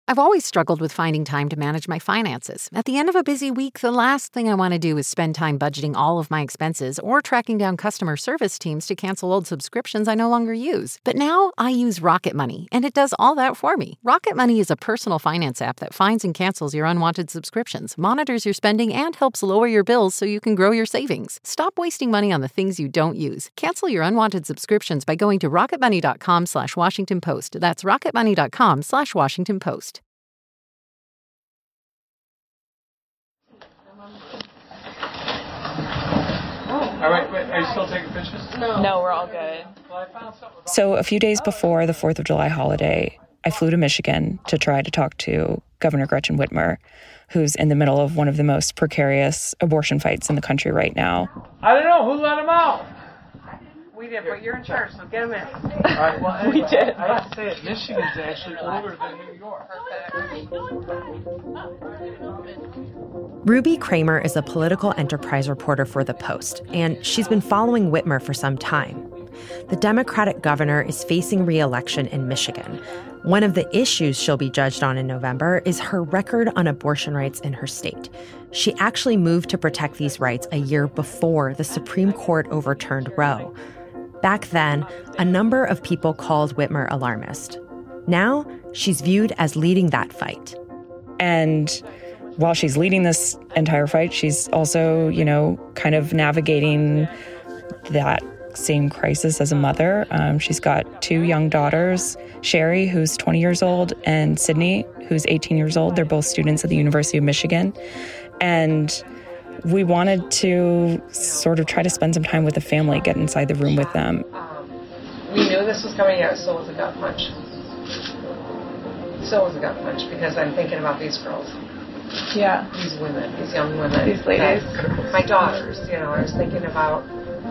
I've always struggled with finding time to manage my finances. At the end of a busy week, the last thing I want to do is spend time budgeting all of my expenses or tracking down customer service teams to cancel old subscriptions I no longer use. But now I use Rocket Money, and it does all that for me. Rocket Money is a personal finance app that finds and cancels your unwanted subscriptions, monitors your spending, and helps lower your bills so you can grow your savings. Stop wasting money on the things you don't use. Cancel your unwanted subscriptions by going to rocketmoney.com/Washington Post. That's rocketmoney.com/Washington Post. All right, wait, are you still taking pictures? No, we're all good. So a few days before the 4th of July holiday, I flew to Michigan to try to talk to Governor Gretchen Whitmer, who's in the middle of one of the most precarious abortion fights in the country right now. I don't know. Who let him out? We did, but you're in charge, so get him in. All right, well, anyway, We did. I have to say it. Michigan's actually older than New York. Ruby Kramer is a political enterprise reporter for The Post, and she's been following Whitmer for some time. The Democratic governor is facing re-election in Michigan. One of the issues she'll be judged on in November is her record on abortion rights in her state. She actually moved to protect these rights a year before the Supreme Court overturned Roe. Back then, a number of people called Whitmer alarmist. Now, she's viewed as leading that fight. And while she's leading this entire fight, she's also, kind of navigating that same crisis as a mother. She's got 2 young daughters, Sherry, who's 20 years old, and Sydney, who's 18 years old. They're both students at the University of Michigan. And we wanted to sort of try to spend some time with the family, get inside the room with them. We knew this was coming out, so was a gut punch. So was a gut punch, because I'm thinking about these girls. Yeah. These women, these young women. These ladies. My daughters, I was thinking about,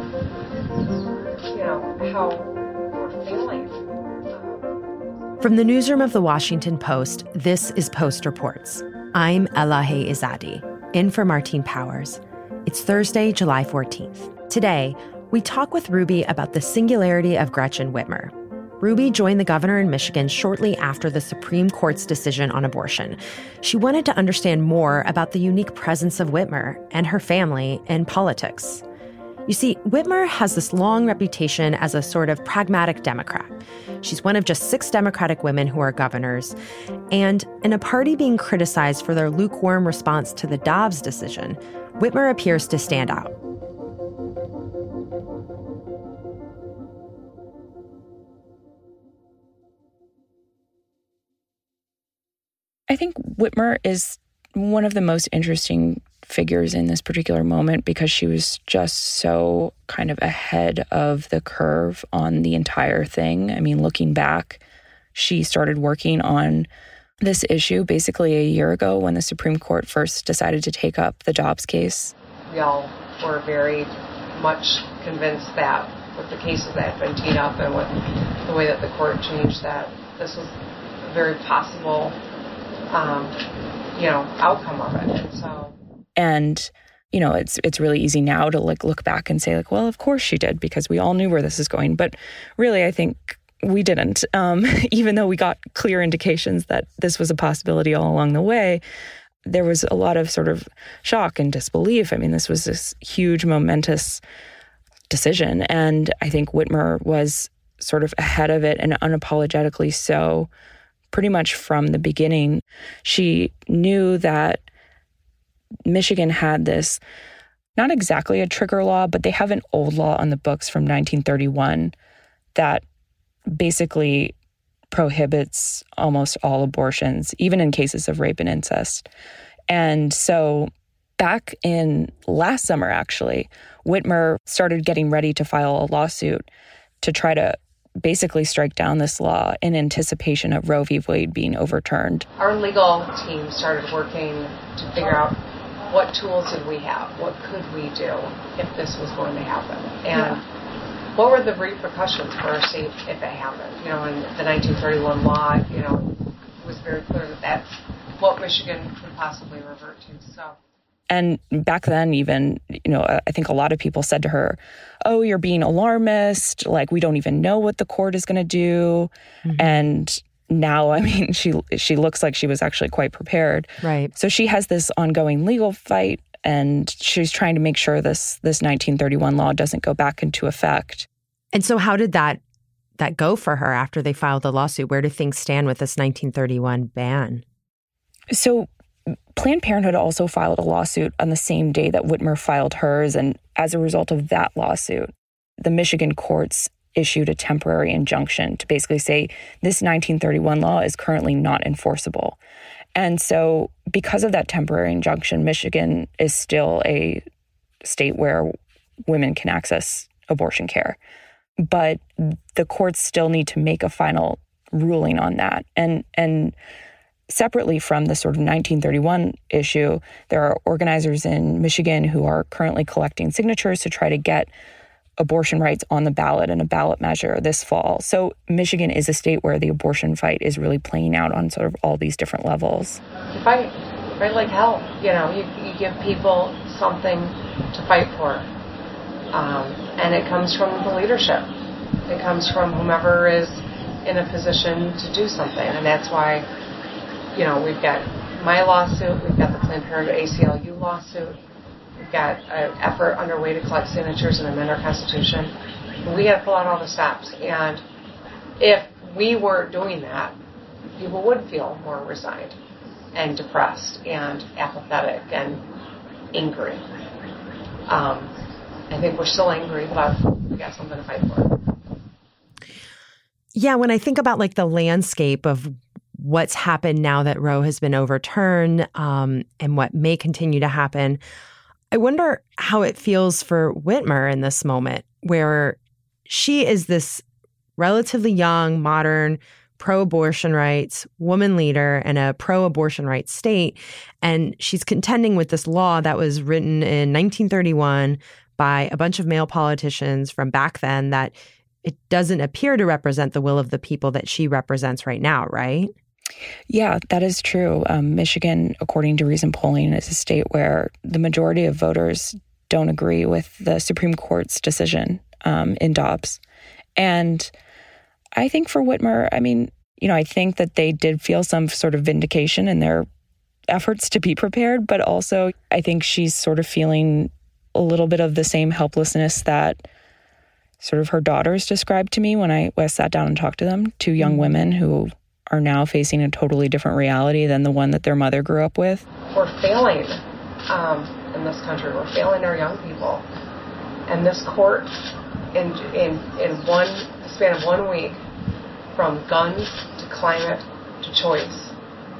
how we're feeling. From the newsroom of The Washington Post, this is Post Reports. I'm Elahe Izadi, in for Martine Powers. It's Thursday, July 14th. Today, we talk with Ruby about the singularity of Gretchen Whitmer. Ruby joined the governor in Michigan shortly after the Supreme Court's decision on abortion. She wanted to understand more about the unique presence of Whitmer and her family in politics. You see, Whitmer has this long reputation as a sort of pragmatic Democrat. She's one of just 6 Democratic women who are governors. And in a party being criticized for their lukewarm response to the Dobbs decision, Whitmer appears to stand out. I think Whitmer is one of the most interesting figures in this particular moment because she was just so kind of ahead of the curve on the entire thing. I mean, looking back, she started working on this issue basically a year ago when the Supreme Court first decided to take up the Dobbs case. We all were very much convinced that with the cases that had been teed up and with the way that the court changed that, this was a very possible outcome of it. And, it's really easy now to look back and say well, of course she did, because we all knew where this is going. But really, I think we didn't, even though we got clear indications that this was a possibility all along the way. There was a lot of sort of shock and disbelief. I mean, this was this huge, momentous decision. And I think Whitmer was sort of ahead of it and unapologetically so. Pretty much from the beginning, she knew that Michigan had this, not exactly a trigger law, but they have an old law on the books from 1931 that basically prohibits almost all abortions, even in cases of rape and incest. And so back in last summer, actually, Whitmer started getting ready to file a lawsuit to try to basically strike down this law in anticipation of Roe v. Wade being overturned. Our legal team started working to figure out what tools did we have, what could we do if this was going to happen, and what were the repercussions for our state if it happened. And the 1931 law, it was very clear that that's what Michigan could possibly revert to. So. And back then, even, I think a lot of people said to her, oh, you're being alarmist. We don't even know what the court is going to do. Mm-hmm. And now, I mean, she looks like she was actually quite prepared. Right. So she has this ongoing legal fight, and she's trying to make sure this 1931 law doesn't go back into effect. And so how did that go for her after they filed the lawsuit? Where do things stand with this 1931 ban? So Planned Parenthood also filed a lawsuit on the same day that Whitmer filed hers, and as a result of that lawsuit, the Michigan courts issued a temporary injunction to basically say this 1931 law is currently not enforceable. And so because of that temporary injunction, Michigan is still a state where women can access abortion care. But the courts still need to make a final ruling on that. And separately from the sort of 1931 issue, there are organizers in Michigan who are currently collecting signatures to try to get abortion rights on the ballot in a ballot measure this fall. So Michigan is a state where the abortion fight is really playing out on sort of all these different levels. You fight like hell. You give people something to fight for. And it comes from the leadership. It comes from whomever is in a position to do something. And that's why, we've got my lawsuit, we've got the Planned Parenthood ACLU lawsuit, we've got an effort underway to collect signatures and amend our Constitution. And we got to pull out all the stops. And if we weren't doing that, people would feel more resigned and depressed and apathetic and angry. I think we're still angry, but we got something to fight for. Yeah, when I think about like the landscape of what's happened now that Roe has been overturned, and what may continue to happen, I wonder how it feels for Whitmer in this moment, where she is this relatively young, modern, pro-abortion rights woman leader in a pro-abortion rights state, and she's contending with this law that was written in 1931 by a bunch of male politicians from back then that it doesn't appear to represent the will of the people that she represents right now, right? Yeah, that is true. Michigan, according to recent polling, is a state where the majority of voters don't agree with the Supreme Court's decision in Dobbs. And I think for Whitmer, I think that they did feel some sort of vindication in their efforts to be prepared, but also I think she's sort of feeling a little bit of the same helplessness that sort of her daughters described to me when I sat down and talked to them, two young women who are now facing a totally different reality than the one that their mother grew up with. We're failing in this country. We're failing our young people. And this court, in one span of 1 week, from guns to climate to choice,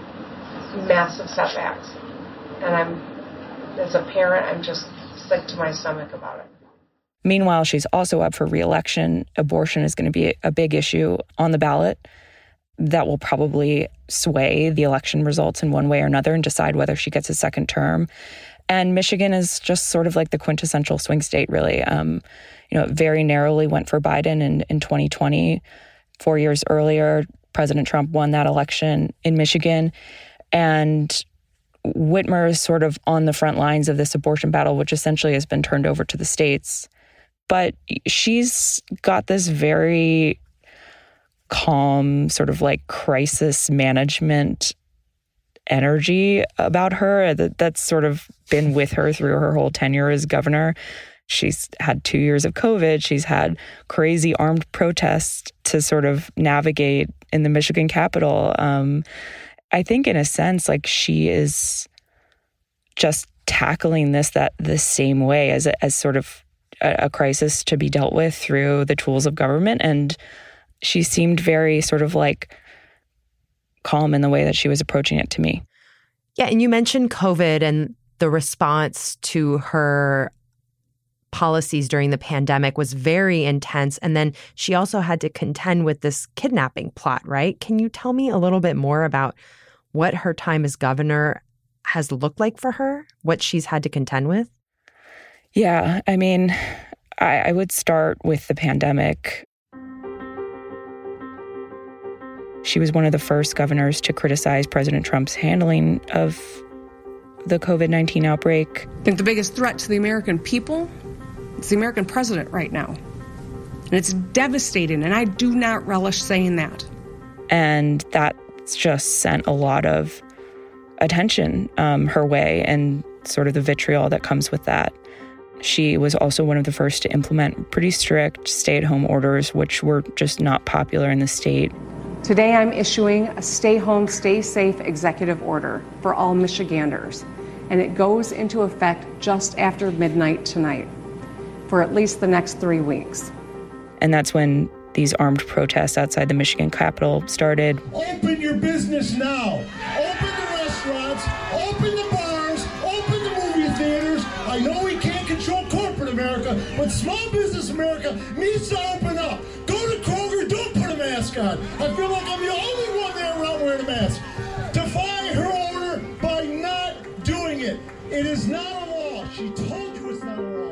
massive setbacks. And as a parent, I'm just sick to my stomach about it. Meanwhile, she's also up for re-election. Abortion is going to be a big issue on the ballot that will probably sway the election results in one way or another and decide whether she gets a second term. And Michigan is just sort of like the quintessential swing state, really. It very narrowly went for Biden in 2020. 4 years earlier, President Trump won that election in Michigan. And Whitmer is sort of on the front lines of this abortion battle, which essentially has been turned over to the states. But she's got this very calm, sort of like crisis management energy about her that's sort of been with her through her whole tenure as governor. She's had 2 years of COVID. She's had crazy armed protests to sort of navigate in the Michigan Capitol. I think in a sense, like she is just tackling this the same way as sort of a crisis to be dealt with through the tools of government. And she seemed very sort of like calm in the way that she was approaching it to me. Yeah, and you mentioned COVID and the response to her policies during the pandemic was very intense. And then she also had to contend with this kidnapping plot, right? Can you tell me a little bit more about what her time as governor has looked like for her, what she's had to contend with? Yeah, I would start with the pandemic. She was one of the first governors to criticize President Trump's handling of the COVID-19 outbreak. I think the biggest threat to the American people is the American president right now. And it's devastating, and I do not relish saying that. And that's just sent a lot of attention her way and sort of the vitriol that comes with that. She was also one of the first to implement pretty strict stay-at-home orders, which were just not popular in the state. Today I'm issuing a stay home, stay safe executive order for all Michiganders, and it goes into effect just after midnight tonight for at least the next 3 weeks. And that's when these armed protests outside the Michigan Capitol started. Open your business now. Open the restaurants, open the bars, open the movie theaters. I know we can't control corporate America, but small business America needs to open up. Go to Kroger, don't put a mask on. I feel like I'm the only one there around wearing a mask. Defy her order by not doing it. It is not a law. She told you it's not a law.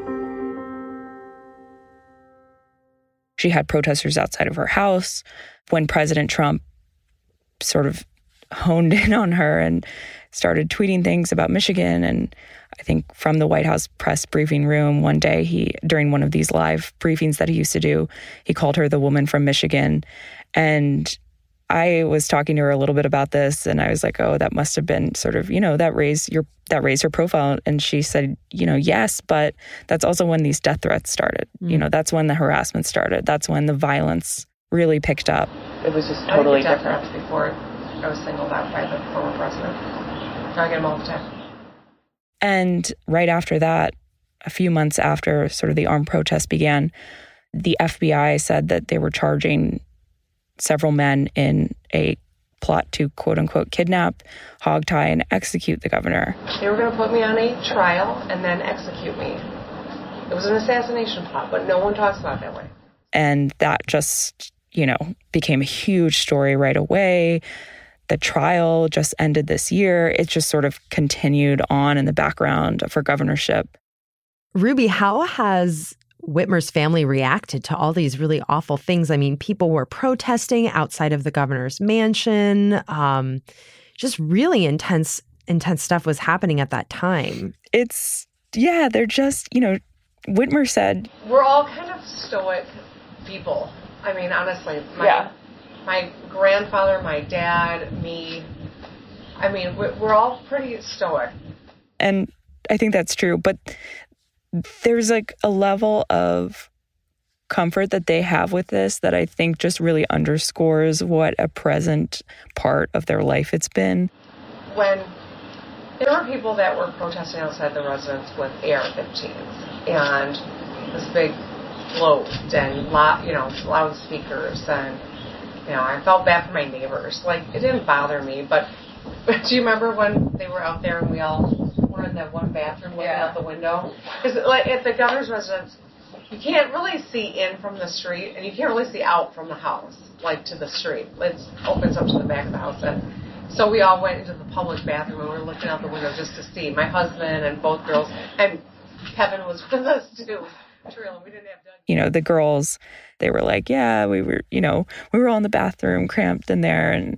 She had protesters outside of her house. When President Trump sort of honed in on her and started tweeting things about Michigan, and I think from the White House press briefing room one day, during one of these live briefings that he used to do, he called her the woman from Michigan. And I was talking to her a little bit about this, and I was like, oh, that must have been sort of, that raised her profile. And she said, yes, but that's also when these death threats started. That's when the harassment started. That's when the violence really picked up. It was just totally different. Before I was singled out by the former president. I get them all the time. And right after that, a few months after sort of the armed protest began, the FBI said that they were charging several men in a plot to, quote unquote, kidnap, hogtie, and execute the governor. They were going to put me on a trial and then execute me. It was an assassination plot, but no one talks about it that way. And that just, became a huge story right away. The trial just ended this year. It just sort of continued on in the background of her governorship. Ruby, how has Whitmer's family reacted to all these really awful things? I mean, people were protesting outside of the governor's mansion. Just really intense stuff was happening at that time. They're just, Whitmer said, we're all kind of stoic people. I mean, honestly, my grandfather, my dad, me, I mean, we're all pretty stoic. And I think that's true, but there's like a level of comfort that they have with this that I think just really underscores what a present part of their life it's been. When there were people that were protesting outside the residence with AR-15s and this big float and loudspeakers, and I felt bad for my neighbors. Like, it didn't bother me, but do you remember when they were out there and we all were in that one bathroom looking out the window? Because like at the governor's residence, you can't really see in from the street, and you can't really see out from the house, like to the street. It opens up to the back of the house, and so we all went into the public bathroom and we were looking out the window just to see. My husband and both girls, and Kevin was with us too. We didn't have Doug. The girls, they were like, yeah, we were all in the bathroom, cramped in there, and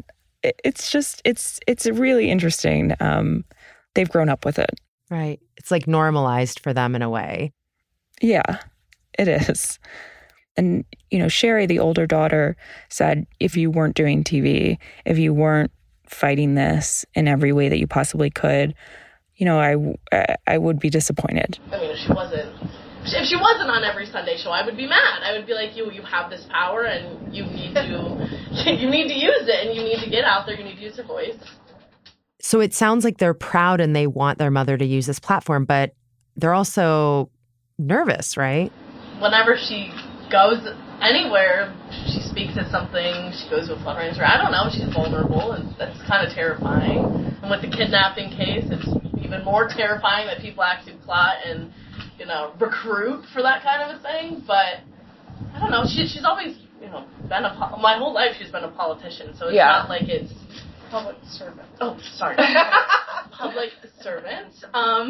it's really interesting. They've grown up with it. Right. It's like normalized for them in a way. Yeah, it is. And, Sherry, the older daughter, said, if you weren't doing TV, if you weren't fighting this in every way that you possibly could, I would be disappointed. I mean, if she wasn't on every Sunday show, I would be mad. I would be like, you have this power and you need to use it, and you need to get out there, you need to use your voice. So it sounds like they're proud and they want their mother to use this platform, but they're also nervous, right? Whenever she goes anywhere, she speaks at something, she goes to a fundraiser, I don't know, she's vulnerable, and that's kind of terrifying. And with the kidnapping case, it's even more terrifying that people actually plot and, recruit for that kind of a thing. But I don't know, she's always, been my whole life she's been a politician, so it's not like it's public servant. Oh, sorry. Public servant. So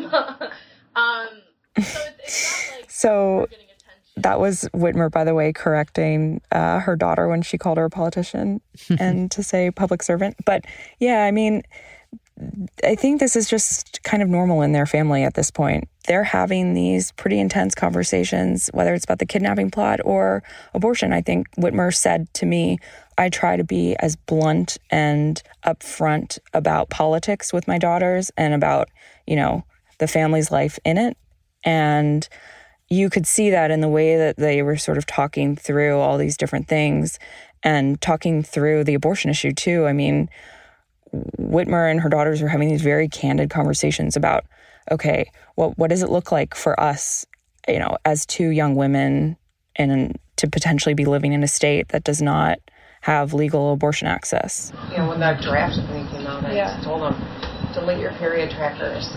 it's not like so getting attention. That was Whitmer, by the way, correcting her daughter when she called her a politician and to say public servant. But yeah, I mean, I think this is just kind of normal in their family at this point. They're having these pretty intense conversations, whether it's about the kidnapping plot or abortion. I think Whitmer said to me, I try to be as blunt and upfront about politics with my daughters and about, the family's life in it. And you could see that in the way that they were sort of talking through all these different things and talking through the abortion issue too. I mean, Whitmer and her daughters are having these very candid conversations about, okay, what does it look like for us, as two young women and to potentially be living in a state that does not have legal abortion access? When that draft thing came out, I told them, delete your period trackers.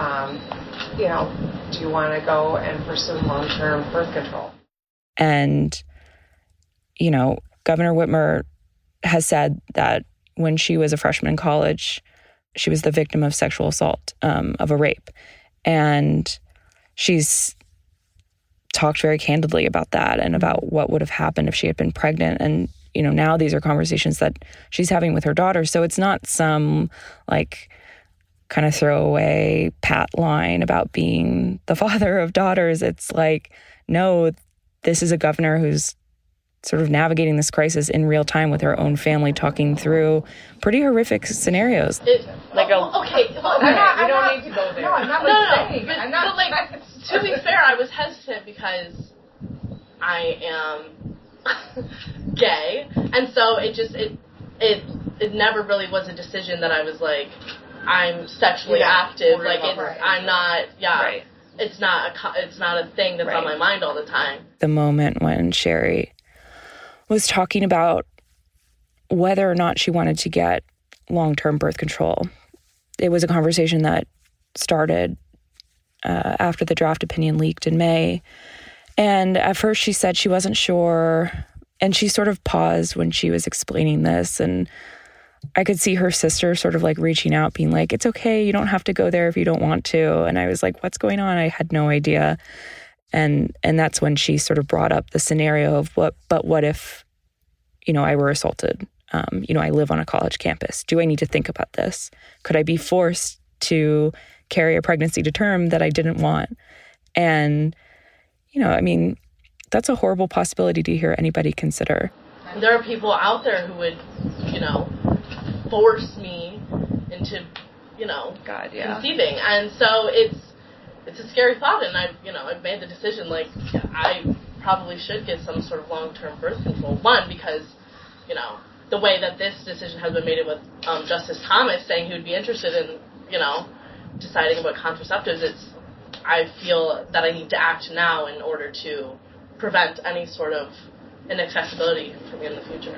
Do you want to go and pursue long-term birth control? And, Governor Whitmer has said that when she was a freshman in college, she was the victim of sexual assault, of a rape. And she's talked very candidly about that and about what would have happened if she had been pregnant. And, now these are conversations that she's having with her daughter. So it's not some kind of throwaway pat line about being the father of daughters. It's no, this is a governor who's sort of navigating this crisis in real time with her own family, talking through pretty horrific scenarios. Okay. We don't need to go there. No, I'm not saying. But to be fair, I was hesitant because I am gay, and so it never really was a decision that I was I'm sexually active. I'm not. Yeah. Right. It's not a thing that's on my mind all the time. The moment when Sherry was talking about whether or not she wanted to get long-term birth control, it was a conversation that started after the draft opinion leaked in May. And at first she said she wasn't sure, and she sort of paused when she was explaining this, and I could see her sister sort of reaching out, being it's okay, you don't have to go there if you don't want to. And I was what's going on? I had no idea. And that's when she sort of brought up the scenario of what if, I were assaulted? I live on a college campus. Do I need to think about this? Could I be forced to carry a pregnancy to term that I didn't want? And, that's a horrible possibility to hear anybody consider. There are people out there who would, force me into, conceiving. And so it's a scary thought, and I've made the decision, I probably should get some sort of long-term birth control. One, because, the way that this decision has been made with Justice Thomas saying he would be interested in, deciding about contraceptives, I feel that I need to act now in order to prevent any sort of inaccessibility for me in the future.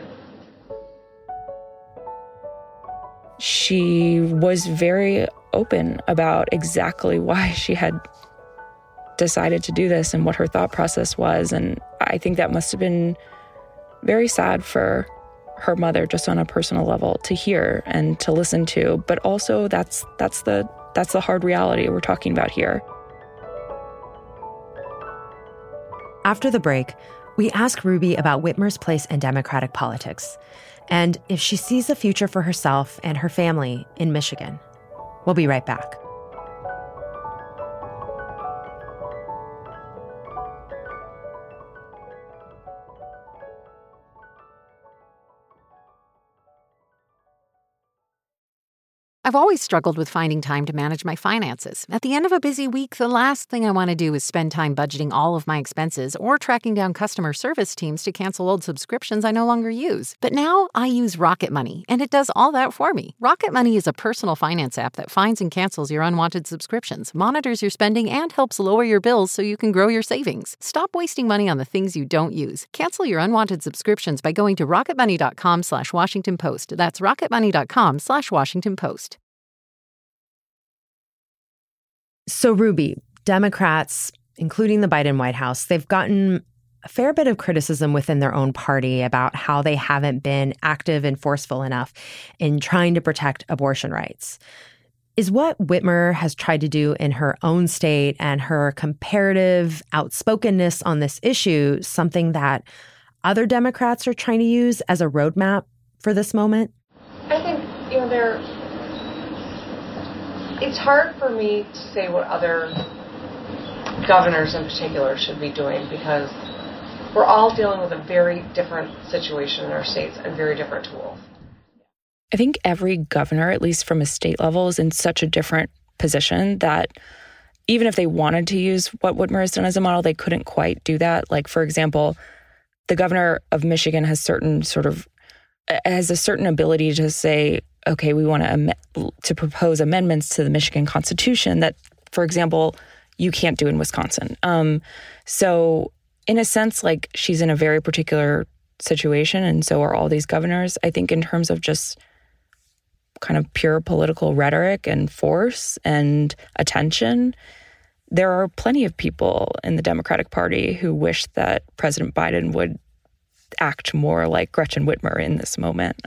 She was very open about exactly why she had decided to do this and what her thought process was. And I think that must have been very sad for her mother, just on a personal level, to hear and to listen to. But also that's the hard reality we're talking about here. After the break, we ask Ruby about Whitmer's place in Democratic politics and if she sees a future for herself and her family in Michigan. We'll be right back. I've always struggled with finding time to manage my finances. At the end of a busy week, the last thing I want to do is spend time budgeting all of my expenses or tracking down customer service teams to cancel old subscriptions I no longer use. But now I use Rocket Money, and it does all that for me. Rocket Money is a personal finance app that finds and cancels your unwanted subscriptions, monitors your spending, and helps lower your bills so you can grow your savings. Stop wasting money on the things you don't use. Cancel your unwanted subscriptions by going to rocketmoney.com/Washington Post. That's rocketmoney.com/Washington Post. So, Ruby, Democrats, including the Biden White House, they've gotten a fair bit of criticism within their own party about how they haven't been active and forceful enough in trying to protect abortion rights. Is what Whitmer has tried to do in her own state and her comparative outspokenness on this issue something that other Democrats are trying to use as a roadmap for this moment? I think, it's hard for me to say what other governors in particular should be doing, because we're all dealing with a very different situation in our states and very different tools. I think every governor, at least from a state level, is in such a different position that even if they wanted to use what Whitmer has done as a model, they couldn't quite do that. Like, for example, the governor of Michigan has a certain ability to say, okay, we want to propose amendments to the Michigan Constitution that, for example, you can't do in Wisconsin. So in a sense, like, she's in a very particular situation, and so are all these governors. I think in terms of just kind of pure political rhetoric and force and attention, there are plenty of people in the Democratic Party who wish that President Biden would act more like Gretchen Whitmer in this moment.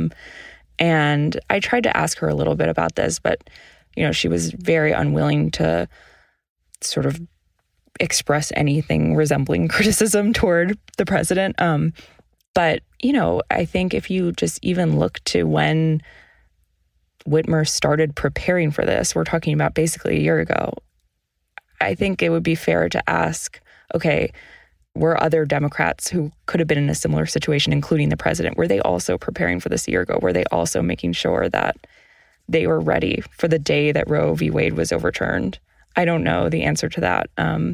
And I tried to ask her a little bit about this, but, she was very unwilling to sort of express anything resembling criticism toward the president. But, I think if you just even look to when Whitmer started preparing for this, we're talking about basically a year ago, I think it would be fair to ask, okay, were other Democrats who could have been in a similar situation, including the president, were they also preparing for this a year ago? Were they also making sure that they were ready for the day that Roe v. Wade was overturned? I don't know the answer to that.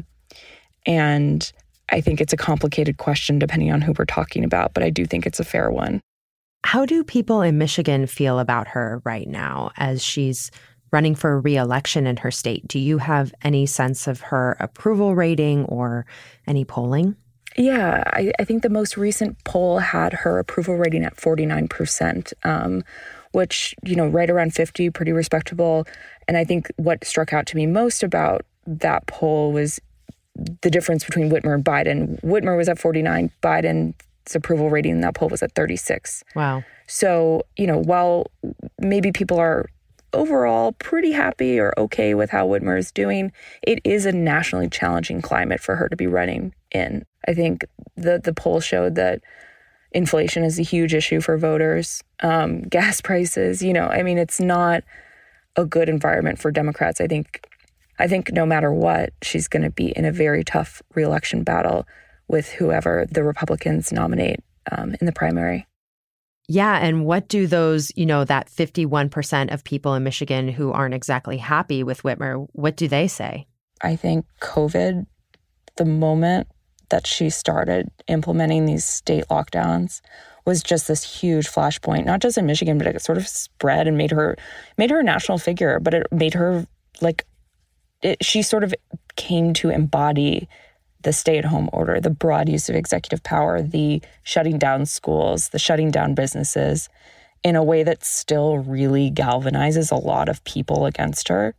And I think it's a complicated question depending on who we're talking about, but I do think it's a fair one. How do people in Michigan feel about her right now as she's running for re-election in her state? Do you have any sense of her approval rating or any polling? Yeah, I think the most recent poll had her approval rating at 49%, which, right around 50, pretty respectable. And I think what struck out to me most about that poll was the difference between Whitmer and Biden. Whitmer was at 49, Biden's approval rating in that poll was at 36. Wow. So, while maybe people are overall pretty happy or okay with how Whitmer is doing, it is a nationally challenging climate for her to be running in. I think the poll showed that inflation is a huge issue for voters. Gas prices, it's not a good environment for Democrats. I think no matter what, she's going to be in a very tough re-election battle with whoever the Republicans nominate in the primary. Yeah, and what do those, that 51% of people in Michigan who aren't exactly happy with Whitmer, what do they say? I think COVID, the moment that she started implementing these state lockdowns, was just this huge flashpoint, not just in Michigan, but it sort of spread and made her a national figure, but it made her she sort of came to embody the stay-at-home order, the broad use of executive power, the shutting down schools, the shutting down businesses in a way that still really galvanizes a lot of people against her.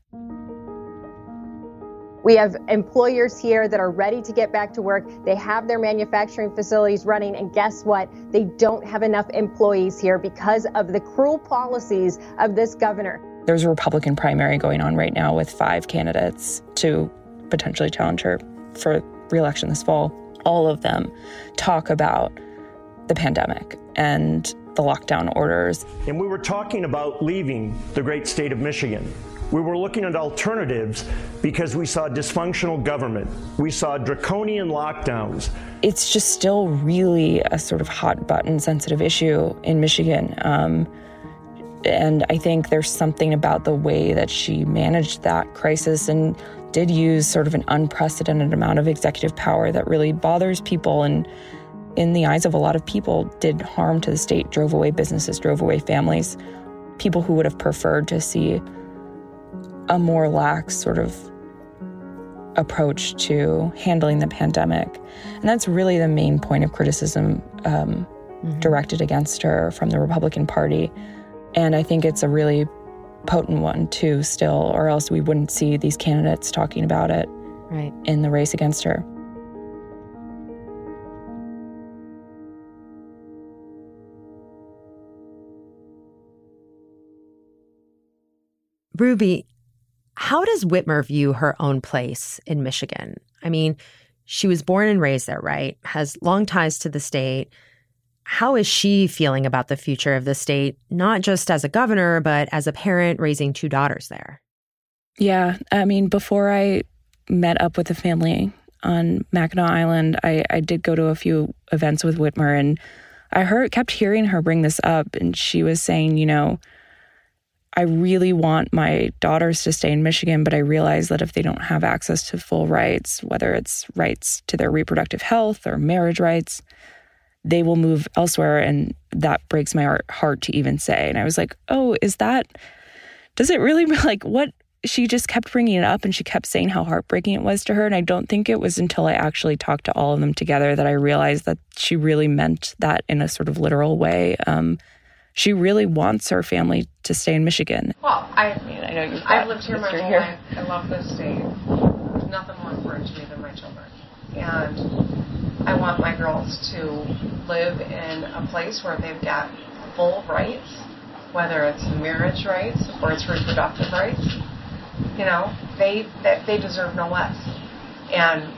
We have employers here that are ready to get back to work. They have their manufacturing facilities running, and guess what? They don't have enough employees here because of the cruel policies of this governor. There's a Republican primary going on right now with 5 candidates to potentially challenge her for re-election this fall. All of them talk about the pandemic and the lockdown orders. And we were talking about leaving the great state of Michigan. We were looking at alternatives because we saw dysfunctional government. We saw draconian lockdowns. It's just still really a sort of hot button sensitive issue in Michigan. And I think there's something about the way that she managed that crisis and did use sort of an unprecedented amount of executive power that really bothers people, and in the eyes of a lot of people did harm to the state, drove away businesses, drove away families, people who would have preferred to see a more lax sort of approach to handling the pandemic. And that's really the main point of criticism directed against her from the Republican Party. And I think it's a really potent one too still, or else we wouldn't see these candidates talking about it right in the race against her. Ruby, how does Whitmer view her own place in Michigan? I mean, she was born and raised there, right? Has long ties to the state. How is she feeling about the future of the state, not just as a governor, but as a parent raising 2 daughters there? Yeah. I mean, before I met up with the family on Mackinac Island, I did go to a few events with Whitmer, and I kept hearing her bring this up, and she was saying, you know, I really want my daughters to stay in Michigan, but I realize that if they don't have access to full rights, whether it's rights to their reproductive health or marriage rights, they will move elsewhere. And that breaks my heart to even say. And I was like, oh, does it really, like, what? She just kept bringing it up, and she kept saying how heartbreaking it was to her. And I don't think it was until I actually talked to all of them together that I realized that she really meant that in a sort of literal way. She really wants her family to stay in Michigan. Well, I've lived here my whole life. I love this state. There's nothing more important to me than my children. And I want my girls to live in a place where they've got full rights, whether it's marriage rights or it's reproductive rights. You know, they deserve no less. And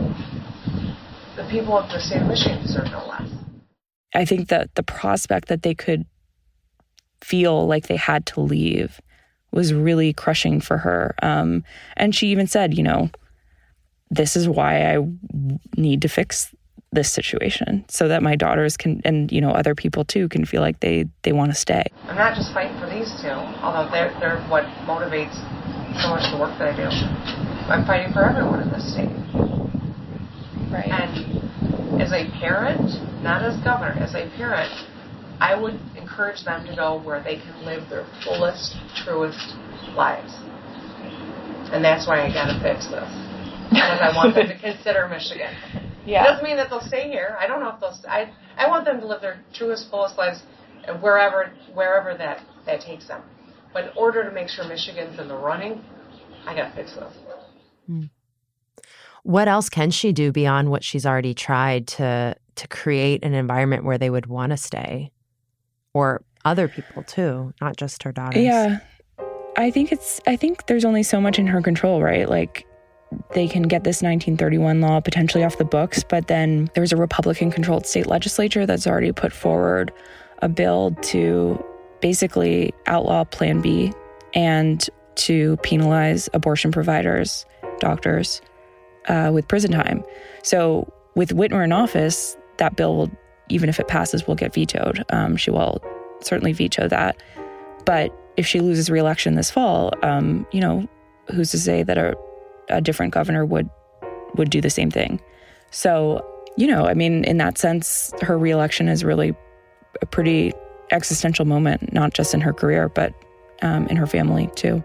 the people of the state of Michigan deserve no less. I think that the prospect that they could feel like they had to leave was really crushing for her. And she even said, you know, this is why I need to fix this situation so that my daughters can, and, you know, other people too, can feel like they want to stay. I'm not just fighting for these two, although they're what motivates so much of the work that I do. I'm fighting for everyone in this state. Right. And as a parent, not as governor, as a parent, I would encourage them to go where they can live their fullest, truest lives. And that's why I got to fix this. Because I want them to consider Michigan. Yeah. It doesn't mean that they'll stay here. I don't know if they'll stay. I want them to live their truest, fullest lives wherever that takes them. But in order to make sure Michigan's in the running, I got to fix this. What else can she do beyond what she's already tried to create an environment where they would want to stay? Or other people too, not just her daughters. Yeah. I think there's only so much in her control, right? Like, they can get this 1931 law potentially off the books, but then there's a Republican-controlled state legislature that's already put forward a bill to basically outlaw Plan B and to penalize abortion providers, doctors, with prison time. So with Whitmer in office, that bill will, even if it passes, will get vetoed. She will certainly veto that. But if she loses re-election this fall, you know, who's to say that a different governor would do the same thing? So, you know, I mean, in that sense, her re-election is really a pretty existential moment, not just in her career, but in her family too.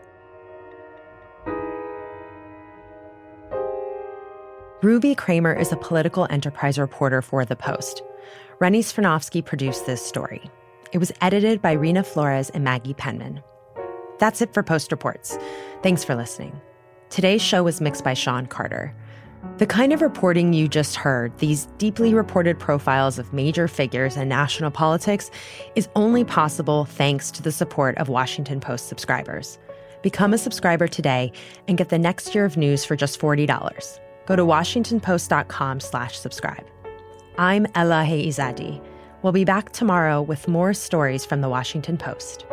Ruby Kramer is a political enterprise reporter for The Post. Rennie Svirnovsky produced this story. It was edited by Rena Flores and Maggie Penman. That's it for Post Reports. Thanks for listening. Today's show was mixed by Sean Carter. The kind of reporting you just heard, these deeply reported profiles of major figures in national politics, is only possible thanks to the support of Washington Post subscribers. Become a subscriber today and get the next year of news for just $40. Go to WashingtonPost.com/subscribe. I'm Elahe Izadi. We'll be back tomorrow with more stories from the Washington Post.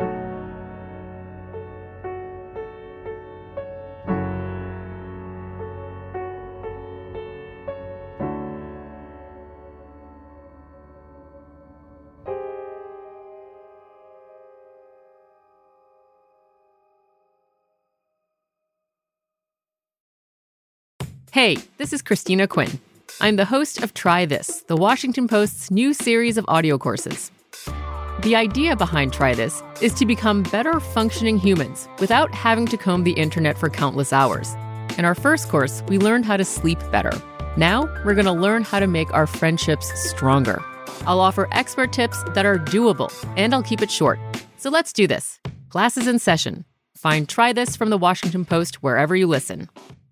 Hey, this is Christina Quinn. I'm the host of Try This, the Washington Post's new series of audio courses. The idea behind Try This is to become better functioning humans without having to comb the internet for countless hours. In our first course, we learned how to sleep better. Now, we're going to learn how to make our friendships stronger. I'll offer expert tips that are doable, and I'll keep it short. So let's do this. Class is in session. Find Try This from the Washington Post wherever you listen.